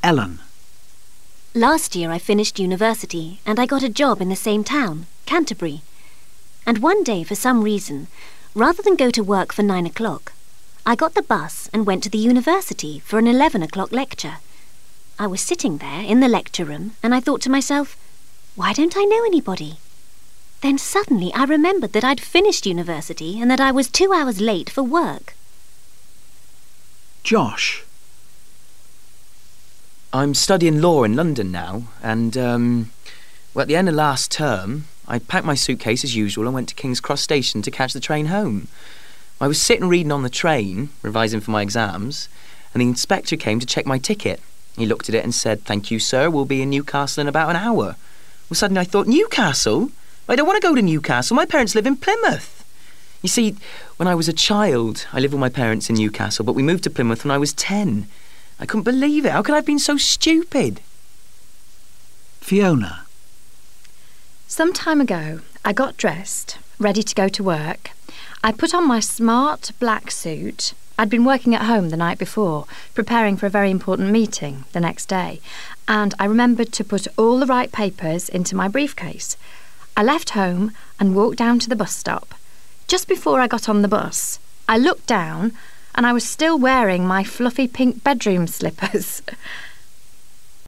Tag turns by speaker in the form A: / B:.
A: Ellen.
B: Last year I finished university and I got a job in the same town, Canterbury. And one day, for some reason, rather than go to work for 9 o'clock, I got the bus and went to the university for an 11 o'clock lecture. I was sitting there in the lecture room and I thought to myself, why don't I know anybody? Then suddenly I remembered that I'd finished university and that I was 2 hours late for work.
A: Josh.
C: I'm studying law in London now, and, at the end of last term, I packed my suitcase as usual and went to King's Cross Station to catch the train home. I was sitting reading on the train, revising for my exams, and the inspector came to check my ticket. He looked at it and said, "Thank you, sir, we'll be in Newcastle in about an hour." Well, suddenly I thought, Newcastle? I don't want to go to Newcastle. My parents live in Plymouth. You see, when I was a child, I lived with my parents in Newcastle, but we moved to Plymouth when I was 10. I couldn't believe it. How could I have been so stupid?
A: Fiona.
D: Some time ago, I got dressed, ready to go to work. I put on my smart black suit. I'd been working at home the night before, preparing for a very important meeting the next day, and I remembered to put all the right papers into my briefcase. I left home and walked down to the bus stop. Just before I got on the bus, I looked down and I was still wearing my fluffy pink bedroom slippers.